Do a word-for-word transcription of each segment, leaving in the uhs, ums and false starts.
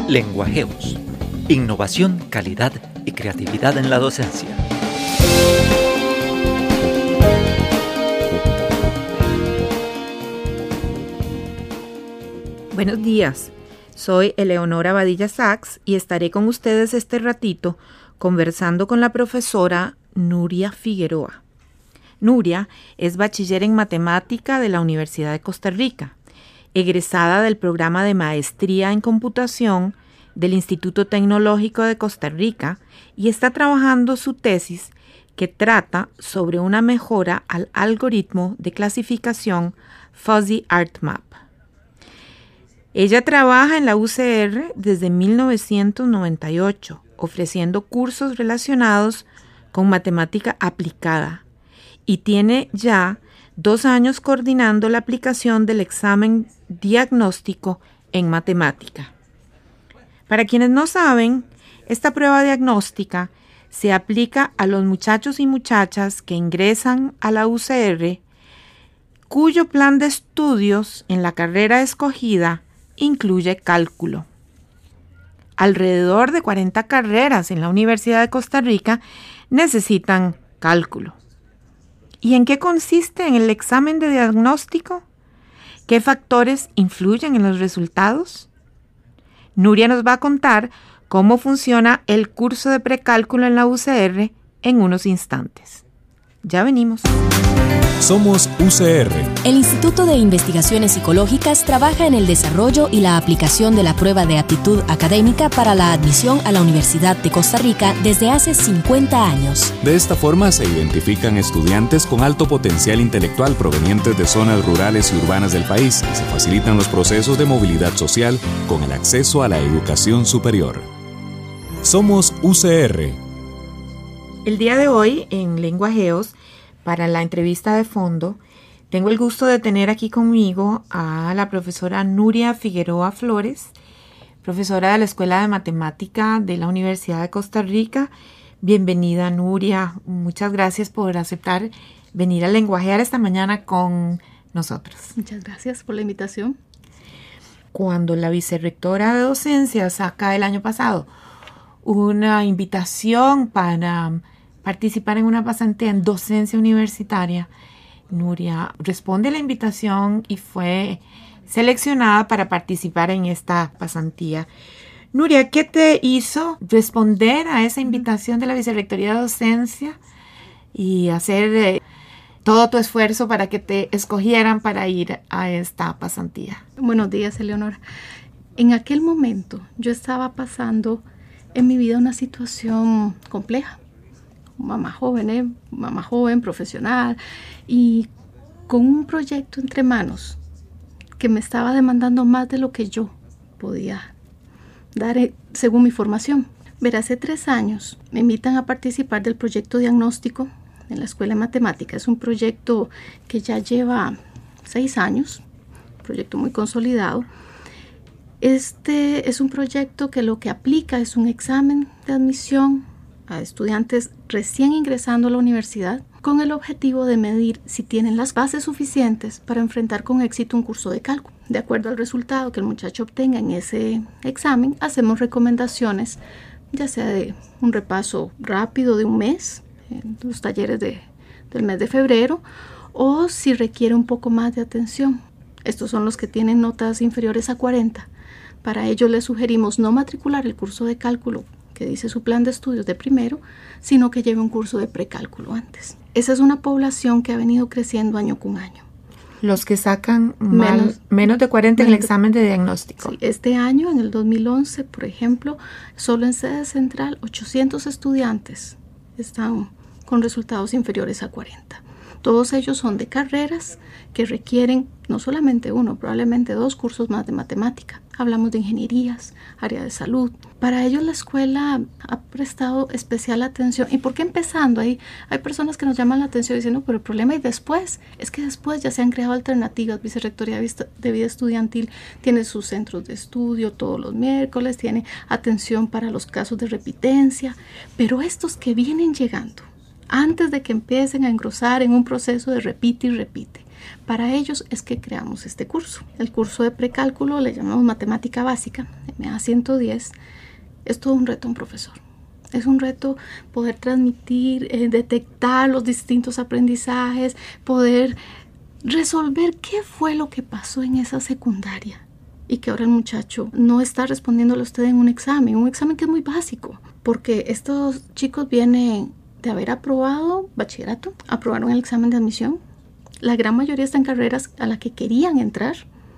Lenguajeos. Innovación, calidad y creatividad en la docencia. Buenos días, soy Eleonora Badilla Sachs y estaré con ustedes este ratito conversando con la profesora Nuria Figueroa. Nuria es bachiller en matemática de la Universidad de Costa Rica, egresada del programa de maestría en computación del Instituto Tecnológico de Costa Rica y está trabajando su tesis que trata sobre una mejora al algoritmo de clasificación Fuzzy ArtMap. Ella trabaja en la U C R desde mil novecientos noventa y ocho, ofreciendo cursos relacionados con matemática aplicada y tiene ya dos años coordinando la aplicación del examen diagnóstico en matemática. Para quienes no saben, esta prueba diagnóstica se aplica a los muchachos y muchachas que ingresan a la U C R, cuyo plan de estudios en la carrera escogida incluye cálculo. Alrededor de cuarenta carreras en la Universidad de Costa Rica necesitan cálculo. ¿Y en qué consiste en el examen de diagnóstico? ¿Qué factores influyen en los resultados? Nuria nos va a contar cómo funciona el curso de precálculo en la U C R en unos instantes. Ya venimos. Somos U C R. El Instituto de Investigaciones Psicológicas trabaja en el desarrollo y la aplicación de la prueba de aptitud académica para la admisión a la Universidad de Costa Rica desde hace cincuenta años. De esta forma se identifican estudiantes con alto potencial intelectual provenientes de zonas rurales y urbanas del país y se facilitan los procesos de movilidad social con el acceso a la educación superior. Somos U C R. El día de hoy, en Lenguajeos, para la entrevista de fondo, tengo el gusto de tener aquí conmigo a la profesora Nuria Figueroa Flores, profesora de la Escuela de Matemática de la Universidad de Costa Rica. Bienvenida, Nuria. Muchas gracias por aceptar venir a lenguajear esta mañana con nosotros. Muchas gracias por la invitación. Cuando la vicerrectora de docencia saca el año pasado una invitación para participar en una pasantía en docencia universitaria, Nuria responde a la invitación y fue seleccionada para participar en esta pasantía. Nuria, ¿qué te hizo responder a esa invitación de la Vicerrectoría de Docencia y hacer eh, todo tu esfuerzo para que te escogieran para ir a esta pasantía? Buenos días, Eleonora. En aquel momento yo estaba pasando en mi vida una situación compleja. Mamá joven, ¿eh? mamá joven, profesional, y con un proyecto entre manos que me estaba demandando más de lo que yo podía dar eh, según mi formación. Verá, hace tres años me invitan a participar del proyecto diagnóstico en la Escuela de Matemática. Es un proyecto que ya lleva seis años, un proyecto muy consolidado. Este es un proyecto que lo que aplica es un examen de admisión a estudiantes recién ingresando a la universidad con el objetivo de medir si tienen las bases suficientes para enfrentar con éxito un curso de cálculo. De acuerdo al resultado que el muchacho obtenga en ese examen, hacemos recomendaciones, ya sea de un repaso rápido de un mes, en los talleres de, del mes de febrero, o si requiere un poco más de atención. Estos son los que tienen notas inferiores a cuarenta. Para ello les sugerimos no matricular el curso de cálculo que dice su plan de estudios de primero, sino que lleve un curso de precálculo antes. Esa es una población que ha venido creciendo año con año. Los que sacan mal, menos, menos de cuarenta en el examen de diagnóstico. Sí, este año, en el dos mil once, por ejemplo, solo en sede central, ochocientos estudiantes están con resultados inferiores a cuarenta. Todos ellos son de carreras que requieren no solamente uno, probablemente dos cursos más de matemática. Hablamos de ingenierías, área de salud. Para ellos la escuela ha prestado especial atención. ¿Y por qué empezando? Ahí hay personas que nos llaman la atención diciendo, pero el problema y después, es que después ya se han creado alternativas. Vicerrectoría de Vida Estudiantil tiene sus centros de estudio todos los miércoles, tiene atención para los casos de repitencia, pero estos que vienen llegando, antes de que empiecen a engrosar en un proceso de repite y repite, Para ellos es que creamos este curso. El curso de precálculo le llamamos matemática básica, M A ciento diez. Es todo un reto a un profesor. Es un reto poder transmitir, eh, detectar los distintos aprendizajes, poder resolver qué fue lo que pasó en esa secundaria y que ahora el muchacho no está respondiéndole a usted en un examen, un examen que es muy básico, porque estos chicos vienen de haber aprobado bachillerato, aprobaron el examen de admisión, la gran mayoría está en carreras a las que querían entrar,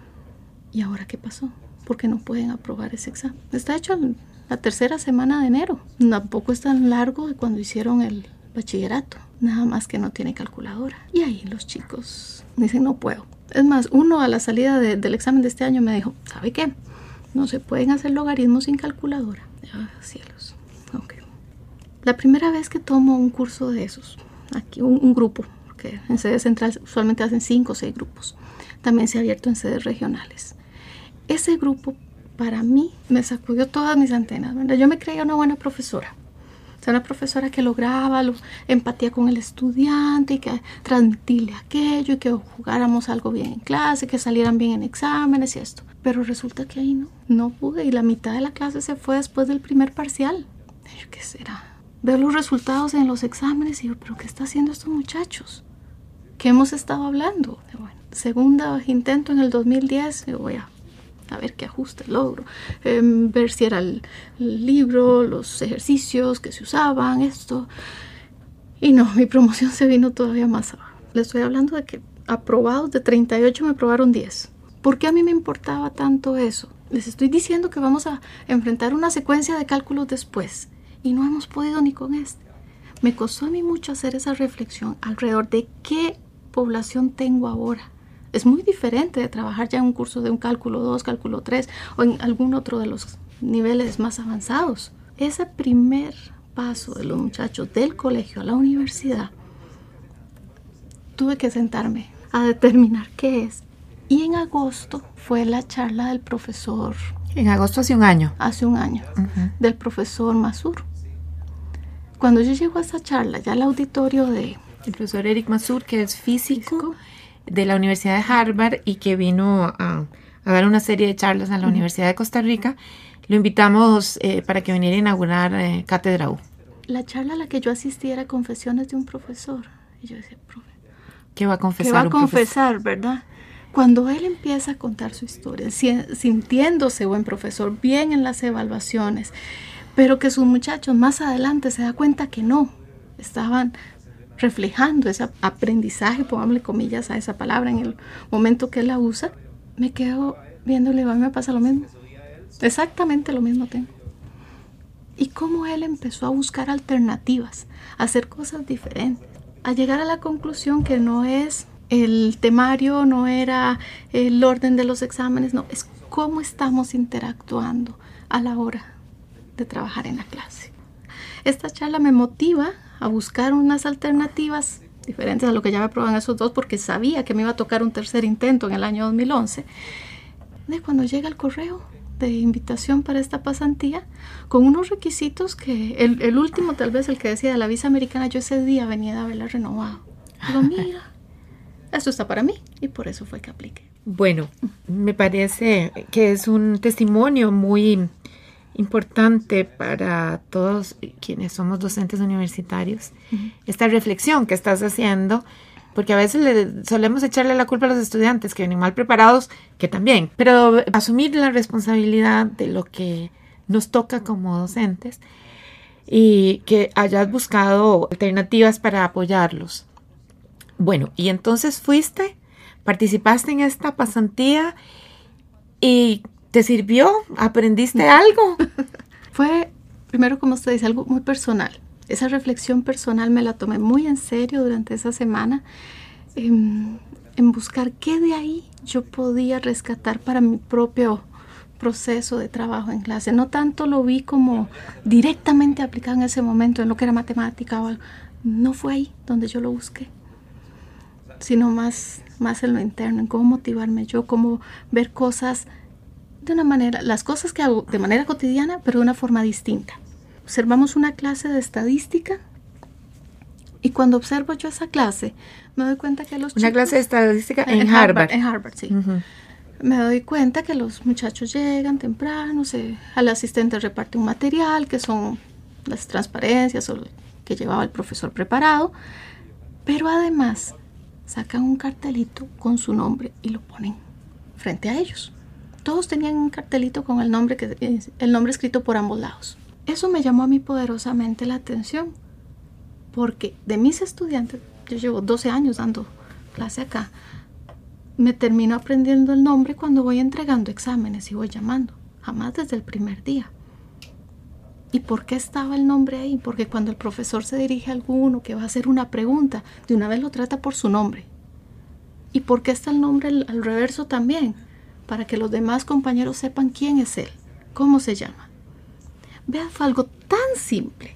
y ahora ¿qué pasó? Porque no pueden aprobar ese examen. Está hecho en la tercera semana de enero, tampoco es tan largo de cuando hicieron el bachillerato, nada más que no tiene calculadora, y ahí los chicos dicen no puedo. Es más, uno a la salida de, del examen de este año me dijo, ¿sabe qué? No se pueden hacer logaritmos sin calculadora. Ah, cielos. Ok. La primera vez que tomo un curso de esos, aquí un, un grupo, porque en sede central usualmente hacen cinco o seis grupos, también se ha abierto en sedes regionales. Ese grupo para mí me sacudió todas mis antenas, ¿verdad? Yo me creía una buena profesora. O sea, una profesora que lograba lo, empatía con el estudiante y que transmitirle aquello y que jugáramos algo bien en clase, que salieran bien en exámenes y esto. Pero resulta que ahí no, no pude y la mitad de la clase se fue después del primer parcial. Y yo, ¿qué será? Veo los resultados en los exámenes y digo, ¿pero qué están haciendo estos muchachos? ¿Qué hemos estado hablando? Y bueno, segundo intento en el dos mil diez, y voy a a ver qué ajustes logro, eh, ver si era el, el libro, los ejercicios que se usaban, esto. Y no, mi promoción se vino todavía más abajo. Le estoy hablando de que aprobados de treinta y ocho me aprobaron diez. ¿Por qué a mí me importaba tanto eso? Les estoy diciendo que vamos a enfrentar una secuencia de cálculos después y no hemos podido ni con este. Me costó a mí mucho hacer esa reflexión alrededor de qué población tengo ahora. Es muy diferente de trabajar ya en un curso de un cálculo dos, cálculo tres o en algún otro de los niveles más avanzados. Ese primer paso de los muchachos del colegio a la universidad, tuve que sentarme a determinar qué es. Y en agosto fue la charla del profesor. En agosto hace un año. Hace un año, Uh-huh. del profesor Masur. Cuando yo llego a esa charla, ya al auditorio de... El profesor Eric Masur, que es físico, Físico. de la Universidad de Harvard y que vino a, a dar una serie de charlas en la Uh-huh. Universidad de Costa Rica, lo invitamos eh, para que viniera a inaugurar eh, Cátedra U. La charla a la que yo asistí era Confesiones de un profesor. Y yo decía, profe, ¿Qué va a confesar? que va a un profesor? confesar, ¿verdad? Cuando él empieza a contar su historia, si- sintiéndose buen profesor, bien en las evaluaciones, pero que sus muchachos más adelante se da cuenta que no, estaban reflejando ese aprendizaje, pongámosle comillas a esa palabra en el momento que él la usa, me quedo viéndole, a mí me pasa lo mismo, exactamente lo mismo tengo. Y cómo él empezó a buscar alternativas, a hacer cosas diferentes, a llegar a la conclusión que no es el temario, no era el orden de los exámenes, no, es cómo estamos interactuando a la hora de trabajar en la clase. Esta charla me motiva a buscar unas alternativas diferentes a lo que ya me aprobaban esos dos, porque sabía que me iba a tocar un tercer intento en el año dos mil once. De cuando llega el correo de invitación para esta pasantía, con unos requisitos que el, el último, tal vez el que decía de la visa americana, yo ese día venía de haberla renovado. Digo, mira, esto está para mí, y por eso fue que apliqué. Bueno, me parece que es un testimonio muy importante para todos quienes somos docentes universitarios, uh-huh. Esta reflexión que estás haciendo, porque a veces le solemos echarle la culpa a los estudiantes que vienen mal preparados, que también, pero asumir la responsabilidad de lo que nos toca como docentes y que hayas buscado alternativas para apoyarlos. Bueno, y entonces fuiste, participaste en esta pasantía y ¿te sirvió? ¿Aprendiste algo? Fue, primero, como usted dice, algo muy personal. Esa reflexión personal me la tomé muy en serio durante esa semana, en, en buscar qué de ahí yo podía rescatar para mi propio proceso de trabajo en clase. No tanto lo vi como directamente aplicado en ese momento, en lo que era matemática o algo. No fue ahí donde yo lo busqué, sino más, más en lo interno, en cómo motivarme yo, cómo ver cosas de una manera, las cosas que hago de manera cotidiana, pero de una forma distinta. Observamos una clase de estadística Y cuando observo yo esa clase, me doy cuenta que los Una chicos... clase de estadística en, en Harvard. Harvard. En Harvard, sí. Uh-huh. Me doy cuenta que los muchachos llegan temprano, se, al asistente reparte un material, que son las transparencias o que llevaba el profesor preparado, pero además sacan un cartelito con su nombre y lo ponen frente a ellos. Todos tenían un cartelito con el nombre, que, el nombre escrito por ambos lados. Eso me llamó a mí poderosamente la atención, porque de mis estudiantes, yo llevo doce años dando clase acá, me termino aprendiendo el nombre cuando voy entregando exámenes y voy llamando, jamás desde el primer día. ¿Y por qué estaba el nombre ahí? Porque cuando el profesor se dirige a alguno que va a hacer una pregunta, de una vez lo trata por su nombre. ¿Y por qué está el nombre al, al reverso también? Para que los demás compañeros sepan quién es él, cómo se llama. Vean, fue algo tan simple,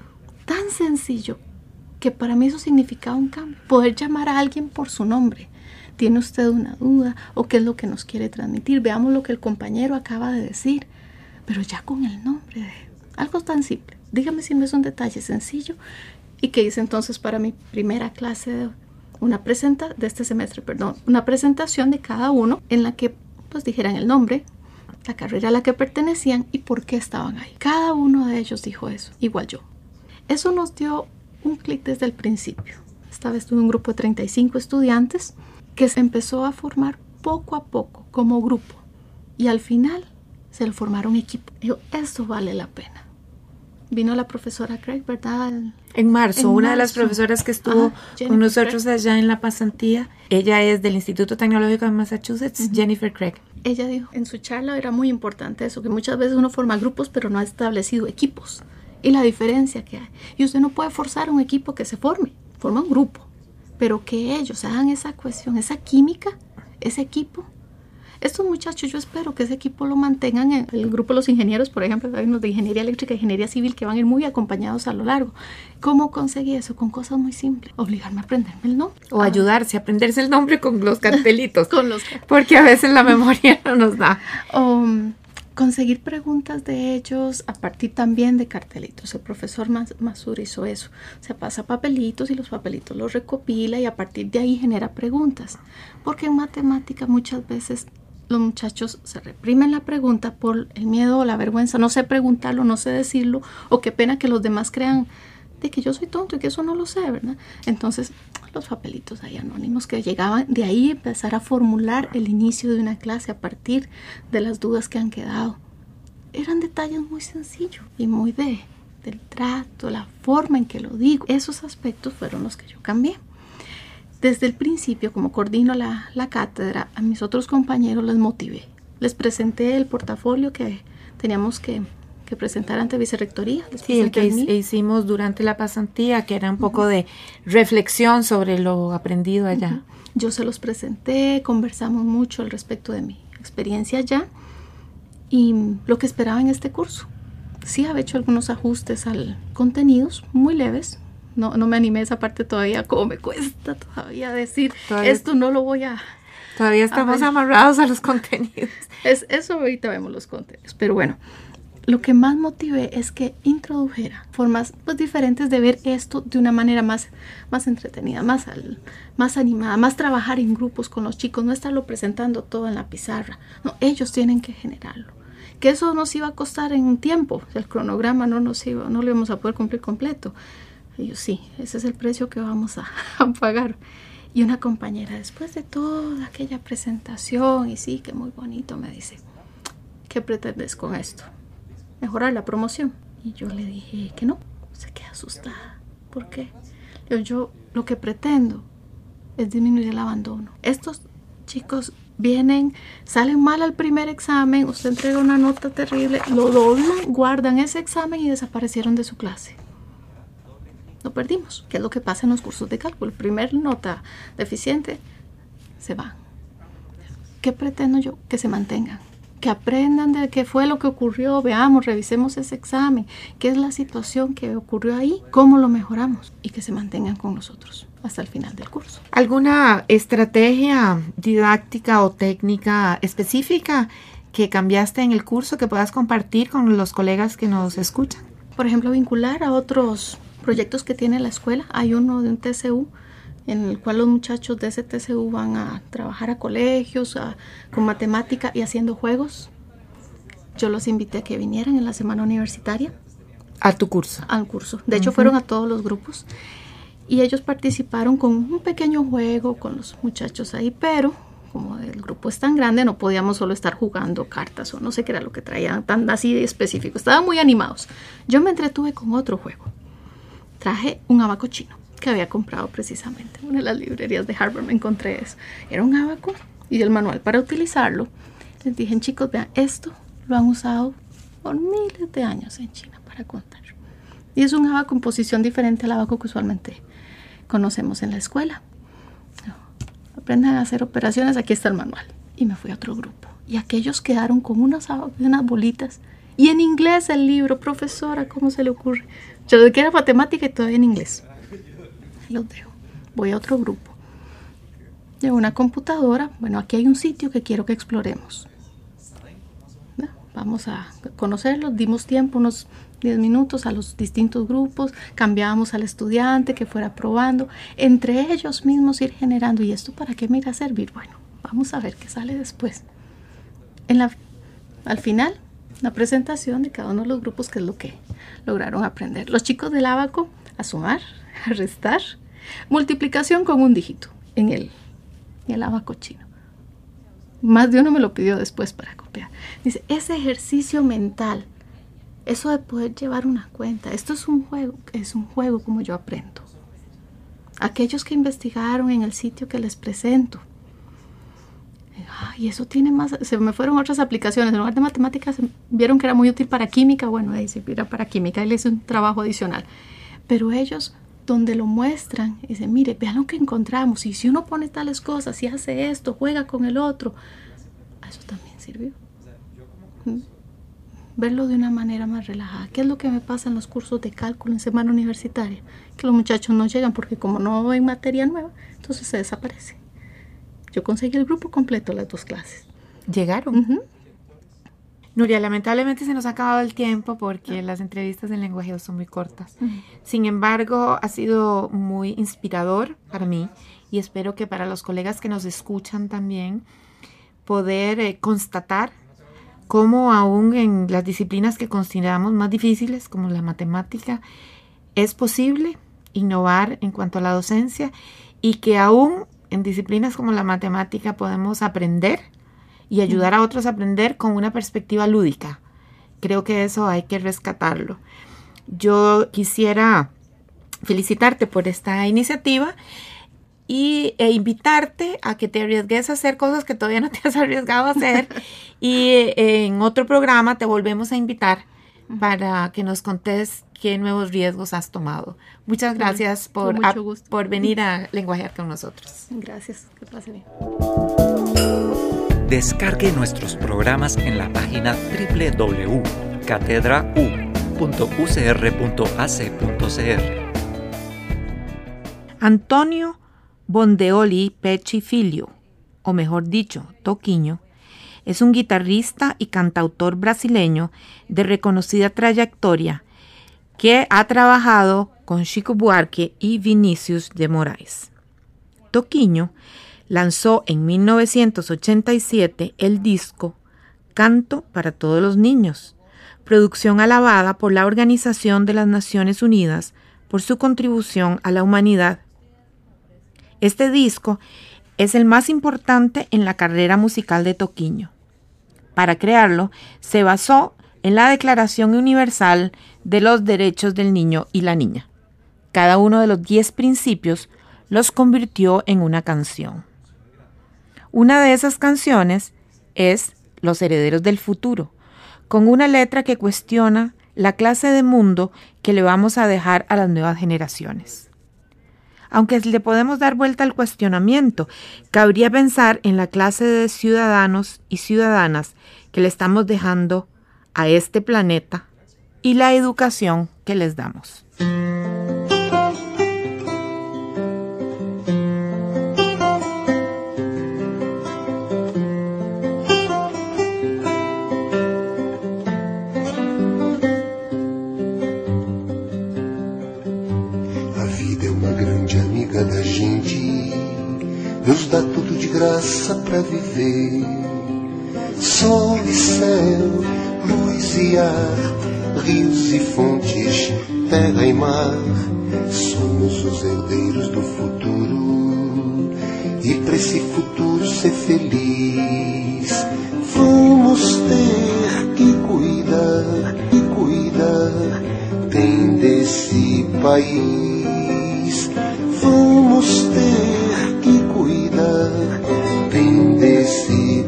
tan sencillo, que para mí eso significaba un cambio. Poder llamar a alguien por su nombre. ¿Tiene usted una duda? ¿O qué es lo que nos quiere transmitir? Veamos lo que el compañero acaba de decir, pero ya con el nombre de algo tan simple. Dígame si no es un detalle sencillo. Y que hice entonces para mi primera clase de, una presenta, de este semestre, perdón, una presentación de cada uno en la que pues dijeran el nombre, la carrera a la que pertenecían y por qué estaban ahí. Cada uno de ellos dijo eso, igual yo. Eso nos dio un clic desde el principio. Esta vez tuve un grupo de treinta y cinco estudiantes que se empezó a formar poco a poco como grupo y al final se lo formaron equipo. Digo, esto vale la pena. Vino la profesora Craig, ¿verdad? En marzo, en una marzo. de las profesoras que estuvo Ajá, con nosotros Craig. allá en la pasantía, ella es del Instituto Tecnológico de Massachusetts, uh-huh. Jennifer Craig. Ella dijo, en su charla era muy importante eso, que muchas veces uno forma grupos pero no ha establecido equipos y la diferencia que hay. Y usted no puede forzar a un equipo que se forme, forma un grupo, pero que ellos hagan esa cohesión, esa química, ese equipo. Estos muchachos, yo espero que ese equipo lo mantengan en el grupo de los ingenieros, por ejemplo, hay unos de ingeniería eléctrica y ingeniería civil que van a ir muy acompañados a lo largo. ¿Cómo conseguí eso? Con cosas muy simples. Obligarme a aprenderme el nombre. O ah. ayudarse a aprenderse el nombre con los cartelitos. con los Porque a veces la memoria no nos da. O um, conseguir preguntas de ellos a partir también de cartelitos. El profesor Masur hizo eso. Se pasa papelitos y los papelitos los recopila y a partir de ahí genera preguntas. Porque en matemática muchas veces los muchachos se reprimen la pregunta por el miedo o la vergüenza. No sé preguntarlo, no sé decirlo, o qué pena que los demás crean de que yo soy tonto y que eso no lo sé, ¿verdad? Entonces, los papelitos ahí anónimos que llegaban, de ahí empezar a formular el inicio de una clase a partir de las dudas que han quedado. Eran detalles muy sencillos y muy de, del trato, la forma en que lo digo. Esos aspectos fueron los que yo cambié. Desde el principio, como coordino la, la cátedra, a mis otros compañeros les motivé. Les presenté el portafolio que teníamos que, que presentar ante Vicerrectoría. Les Sí, el que el hicimos durante la pasantía, que era un poco uh-huh. de reflexión sobre lo aprendido allá. Uh-huh. Yo se los presenté, conversamos mucho al respecto de mi experiencia allá y lo que esperaba en este curso. Sí, había hecho algunos ajustes al contenidos muy leves. No, no me animé a esa parte todavía, como me cuesta todavía decir, todavía, esto no lo voy a... Todavía estamos a amarrados a los contenidos. Es, eso ahorita vemos los contenidos, pero bueno, lo que más motivé es que introdujera formas pues, diferentes de ver esto de una manera más, más entretenida, más, al, más animada, más trabajar en grupos con los chicos, no estarlo presentando todo en la pizarra, no, ellos tienen que generarlo. Que eso nos iba a costar en tiempo, el cronograma no nos iba, no lo íbamos a poder cumplir completo. Y yo, sí, ese es el precio que vamos a, a pagar. Y una compañera, después de toda aquella presentación, y sí, que muy bonito, me dice, ¿qué pretendes con esto? Mejorar la promoción. Y yo le dije que no, se queda asustada. ¿Por qué? Yo, yo lo que pretendo es disminuir el abandono. Estos chicos vienen, salen mal al primer examen, usted entrega una nota terrible, lo doblan, guardan ese examen y desaparecieron de su clase. Lo perdimos, que es lo que pasa en los cursos de cálculo. Primer nota deficiente, se van. ¿Qué pretendo yo? Que se mantengan, que aprendan de qué fue lo que ocurrió, veamos, revisemos ese examen, qué es la situación que ocurrió ahí, cómo lo mejoramos y que se mantengan con nosotros hasta el final del curso. ¿Alguna estrategia didáctica o técnica específica que cambiaste en el curso que puedas compartir con los colegas que nos escuchan? Por ejemplo, vincular a otros proyectos que tiene la escuela. Hay uno de un T C U en el cual los muchachos de ese T C U van a trabajar a colegios, a, con matemática y haciendo juegos. Yo los invité a que vinieran en la semana universitaria. ¿A tu curso? Al curso. De hecho, uh-huh. fueron a todos los grupos. Y ellos participaron con un pequeño juego con los muchachos ahí, pero como el grupo es tan grande, no podíamos solo estar jugando cartas o no sé qué era lo que traían, tan así de específico. Estaban muy animados. Yo me entretuve con otro juego. Traje un abaco chino que había comprado precisamente en una de las librerías de Harvard. Me encontré eso. Era un abaco y el manual para utilizarlo. Les dije, chicos, vean, esto lo han usado por miles de años en China para contar. Y es un abaco en posición diferente al abaco que usualmente conocemos en la escuela. Aprendan a hacer operaciones, aquí está el manual. Y me fui a otro grupo. Y aquellos quedaron con unas, unas bolitas. Y en inglés el libro, profesora, ¿cómo se le ocurre? Yo de que era matemática y todavía en inglés. Los dejo. Voy a otro grupo. Llevo una computadora. Bueno, aquí hay un sitio que quiero que exploremos. ¿No? Vamos a conocerlos. Dimos tiempo, unos diez minutos a los distintos grupos. Cambiábamos al estudiante que fuera probando. Entre ellos mismos ir generando. ¿Y esto para qué me irá a servir? Bueno, vamos a ver qué sale después. En la, al final, la presentación de cada uno de los grupos, que es lo que lograron aprender. Los chicos del ábaco, a sumar, a restar, multiplicación con un dígito en el, en el ábaco chino. Más de uno me lo pidió después para copiar. Dice, ese ejercicio mental, eso de poder llevar una cuenta, esto es un juego, es un juego como yo aprendo. Aquellos que investigaron en el sitio que les presento, y eso tiene más, se me fueron otras aplicaciones. En lugar de matemáticas, vieron que era muy útil para química. Bueno, ahí se era para química, ahí les hice un trabajo adicional. Pero ellos, donde lo muestran, dicen, mire, vean lo que encontramos. Y si uno pone tales cosas, y hace esto, juega con el otro, eso también sirvió. ¿Mm? Verlo de una manera más relajada. ¿Qué es lo que me pasa en los cursos de cálculo en semana universitaria? Que los muchachos no llegan porque como no ven materia nueva, entonces se desaparece. Yo conseguí el grupo completo, las dos clases. ¿Llegaron? Uh-huh. Nuria, lamentablemente se nos ha acabado el tiempo porque uh-huh. las entrevistas en lenguaje son muy cortas. Uh-huh. Sin embargo, ha sido muy inspirador para mí y espero que para los colegas que nos escuchan también poder eh, constatar cómo aún en las disciplinas que consideramos más difíciles, como la matemática, es posible innovar en cuanto a la docencia y que aún en disciplinas como la matemática podemos aprender y ayudar a otros a aprender con una perspectiva lúdica. Creo que eso hay que rescatarlo. Yo quisiera felicitarte por esta iniciativa y, e invitarte a que te arriesgues a hacer cosas que todavía no te has arriesgado a hacer y en otro programa te volvemos a invitar para que nos contes qué nuevos riesgos has tomado. Muchas gracias por, a, por venir a lenguajear con nosotros. Gracias, que pase bien. Descargue nuestros programas en la página doble u doble u doble u punto catedra u punto u c r punto a c punto c r. Antonio Bondeoli Pecci Filho, o mejor dicho, Toquinho, es un guitarrista y cantautor brasileño de reconocida trayectoria que ha trabajado con Chico Buarque y Vinícius de Moraes. Toquinho lanzó en mil novecientos ochenta y siete el disco Canto para todos los niños, producción alabada por la Organización de las Naciones Unidas por su contribución a la humanidad. Este disco es el más importante en la carrera musical de Toquinho. Para crearlo, se basó en la Declaración Universal de los Derechos del Niño y la Niña. Cada uno de los diez principios los convirtió en una canción. Una de esas canciones es Los Herederos del Futuro, con una letra que cuestiona la clase de mundo que le vamos a dejar a las nuevas generaciones. Aunque le podemos dar vuelta al cuestionamiento, cabría pensar en la clase de ciudadanos y ciudadanas que le estamos dejando a este planeta y la educación que les damos. amiga da gente, nos dá tudo de graça pra viver. Sol e céu, luz e ar, rios e fontes, terra e mar. Somos os herdeiros do futuro, e pra esse futuro ser feliz vamos ter que cuidar, e cuidar bem desse país. Vamos ter que cuidar bem desse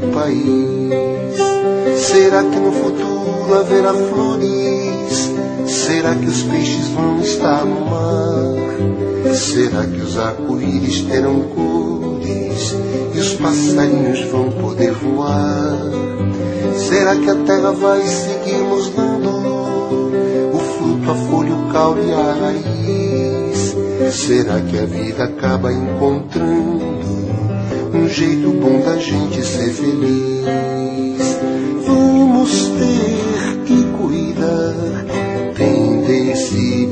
país. Será que no futuro haverá flores? Será que os peixes vão estar no mar? Será que os arco-íris terão cores e os passarinhos vão poder voar? Será que a terra vai seguir nos dando o fruto, a folha, o caule e a raiz? Será que a vida acaba encontrando um jeito bom da gente ser feliz? Vamos ter que cuidar bem desse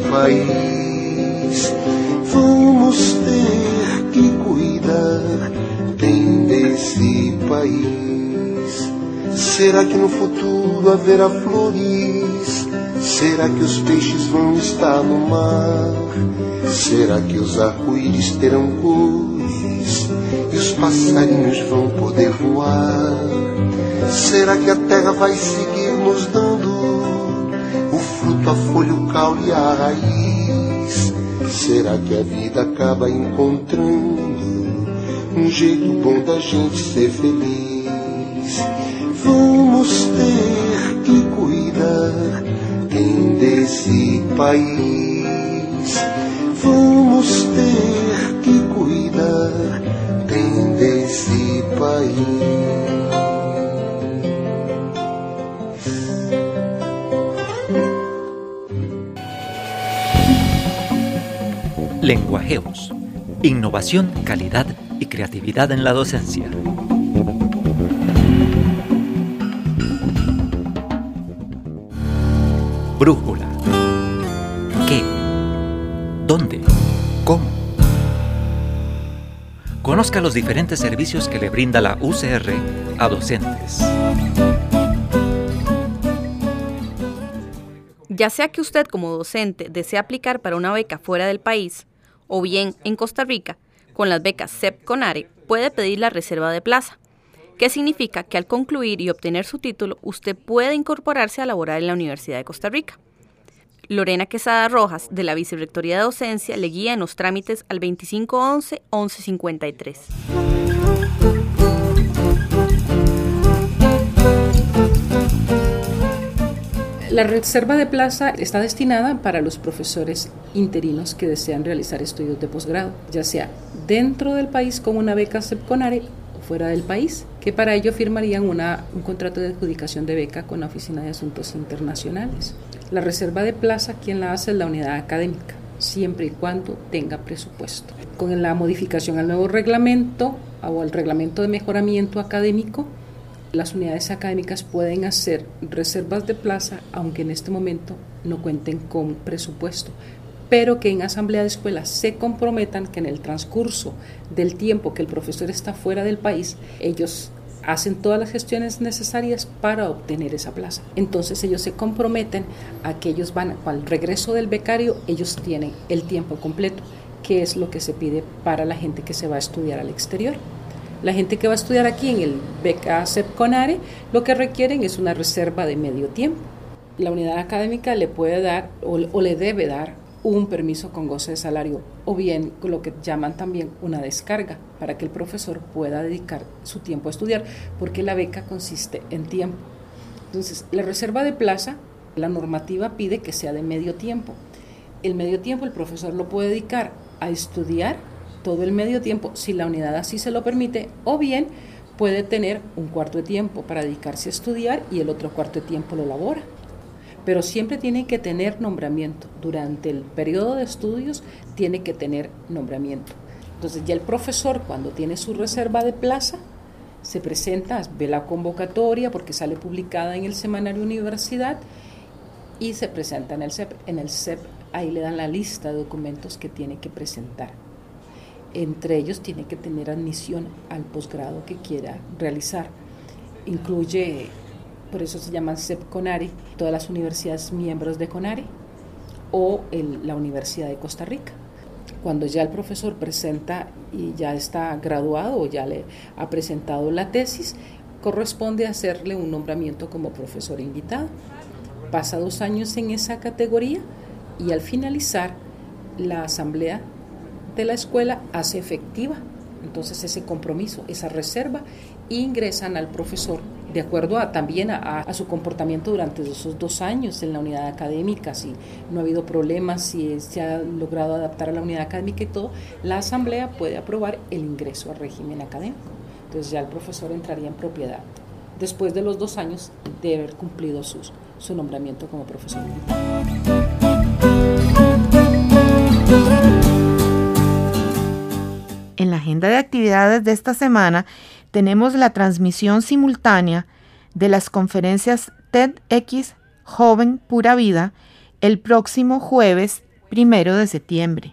país. Vamos ter que cuidar bem desse país. Será que no futuro haverá flores? Será que os peixes vão estar no mar? Será que os arco-íris terão cores e os passarinhos vão poder voar? Será que a terra vai seguir nos dando o fruto, a folha, o caule e a raiz? Será que a vida acaba encontrando um jeito bom da gente ser feliz? Vamos ter que cuidar bem desse país. Vamos ter que cuidar bem desse país. Lenguajeos. Innovación, calidad y creatividad en la docencia. Brújula. ¿Qué? ¿Dónde? ¿Cómo? Conozca los diferentes servicios que le brinda la U C R a docentes. Ya sea que usted como docente desea aplicar para una beca fuera del país, o bien en Costa Rica, con las becas C E P CONARE, puede pedir la reserva de plaza, que significa que al concluir y obtener su título, usted puede incorporarse a laborar en la Universidad de Costa Rica. Lorena Quesada Rojas, de la Vicerrectoría de Docencia, le guía en los trámites al veinticinco once, once cincuenta y tres. La reserva de plaza está destinada para los profesores interinos que desean realizar estudios de posgrado, ya sea dentro del país con una beca C E P CONARE o fuera del país, que para ello firmarían una, un contrato de adjudicación de beca con la Oficina de Asuntos Internacionales. La reserva de plaza, quien la hace es la unidad académica, siempre y cuando tenga presupuesto. Con la modificación al nuevo reglamento o al reglamento de mejoramiento académico, las unidades académicas pueden hacer reservas de plaza, aunque en este momento no cuenten con presupuesto, pero que en asamblea de escuelas se comprometan que en el transcurso del tiempo que el profesor está fuera del país, ellos hacen todas las gestiones necesarias para obtener esa plaza. Entonces ellos se comprometen a que ellos van, al regreso del becario, ellos tienen el tiempo completo, que es lo que se pide para la gente que se va a estudiar al exterior. La gente que va a estudiar aquí en el beca C E P CONARE, lo que requieren es una reserva de medio tiempo. La unidad académica le puede dar o, o le debe dar un permiso con goce de salario o bien lo que llaman también una descarga para que el profesor pueda dedicar su tiempo a estudiar, porque la beca consiste en tiempo. Entonces, la reserva de plaza, la normativa pide que sea de medio tiempo. El medio tiempo el profesor lo puede dedicar a estudiar todo el medio tiempo, si la unidad así se lo permite, o bien puede tener un cuarto de tiempo para dedicarse a estudiar y el otro cuarto de tiempo lo labora. Pero siempre tiene que tener nombramiento. Durante el periodo de estudios tiene que tener nombramiento. Entonces ya el profesor, cuando tiene su reserva de plaza, se presenta, ve la convocatoria porque sale publicada en el semanario Universidad y se presenta en el C E P. En el C E P ahí le dan la lista de documentos que tiene que presentar. Entre ellos tiene que tener admisión al posgrado que quiera realizar. Incluye, por eso se llama CEP-CONARE, todas las universidades miembros de CONARE o el, la Universidad de Costa Rica. Cuando ya el profesor presenta y ya está graduado o ya le ha presentado la tesis, corresponde hacerle un nombramiento como profesor invitado. Pasa dos años en esa categoría y al finalizar la asamblea de la escuela hace efectiva entonces ese compromiso, esa reserva, e ingresan al profesor de acuerdo a, también a, a su comportamiento durante esos dos años en la unidad académica, si no ha habido problemas, si se ha logrado adaptar a la unidad académica y todo, la asamblea puede aprobar el ingreso al régimen académico. Entonces ya el profesor entraría en propiedad después de los dos años de haber cumplido sus, su nombramiento como profesor. En la agenda de actividades de esta semana tenemos la transmisión simultánea de las conferencias TEDx Joven Pura Vida el próximo jueves primero de septiembre.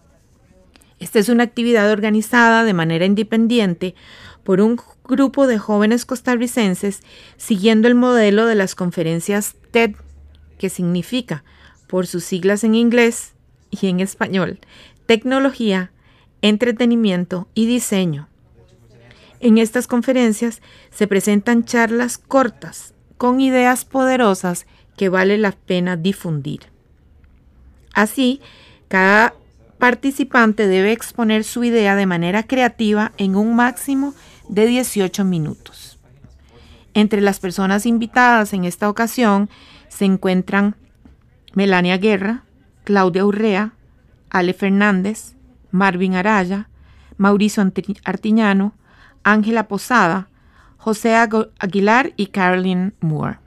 Esta es una actividad organizada de manera independiente por un grupo de jóvenes costarricenses siguiendo el modelo de las conferencias TED, que significa, por sus siglas en inglés y en español, tecnología, entretenimiento y diseño. En estas conferencias se presentan charlas cortas con ideas poderosas que vale la pena difundir. Así, cada participante debe exponer su idea de manera creativa en un máximo de dieciocho minutos. Entre las personas invitadas en esta ocasión se encuentran Melania Guerra, Claudia Urrea, Ale Fernández, Marvin Araya, Mauricio Artiñano, Ángela Posada, José Aguilar y Caroline Moore.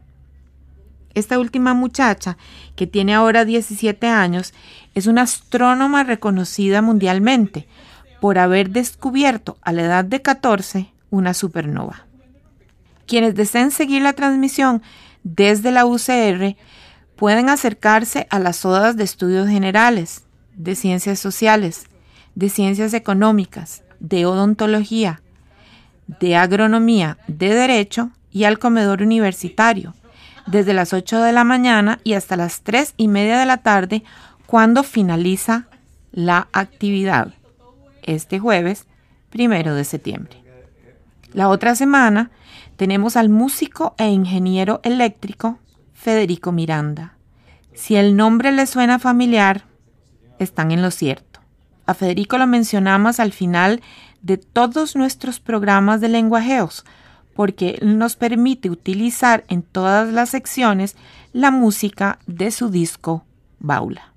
Esta última muchacha, que tiene ahora diecisiete años, es una astrónoma reconocida mundialmente por haber descubierto a la edad de catorce una supernova. Quienes deseen seguir la transmisión desde la U C R pueden acercarse a las sodas de estudios generales, de ciencias sociales, de ciencias económicas, de odontología, de agronomía, de derecho y al comedor universitario, desde las ocho de la mañana y hasta las tres y media de la tarde, cuando finaliza la actividad, este jueves, primero de septiembre. La otra semana tenemos al músico e ingeniero eléctrico Federico Miranda. Si el nombre les suena familiar, están en lo cierto. A Federico lo mencionamos al final de todos nuestros programas de lenguajeos, porque él nos permite utilizar en todas las secciones la música de su disco Baula.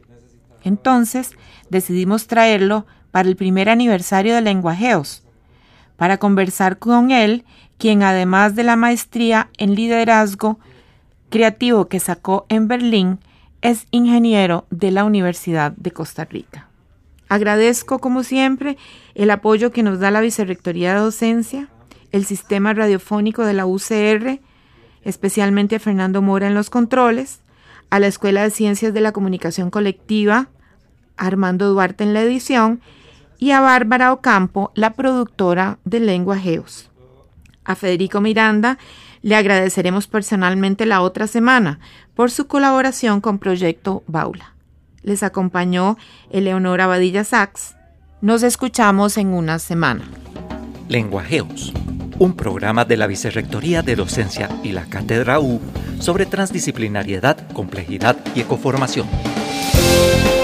Entonces, decidimos traerlo para el primer aniversario de lenguajeos, para conversar con él, quien además de la maestría en liderazgo creativo que sacó en Berlín, es ingeniero de la Universidad de Costa Rica. Agradezco, como siempre, el apoyo que nos da la Vicerrectoría de Docencia, el Sistema Radiofónico de la U C R, especialmente a Fernando Mora en los controles, a la Escuela de Ciencias de la Comunicación Colectiva, Armando Duarte en la edición, y a Bárbara Ocampo, la productora de Lenguajeos. A Federico Miranda le agradeceremos personalmente la otra semana por su colaboración con Proyecto Baula. Les acompañó Eleonora Badilla Sachs. Nos escuchamos en una semana. Lenguajeos, un programa de la Vicerrectoría de Docencia y la Cátedra U sobre transdisciplinariedad, complejidad y ecoformación.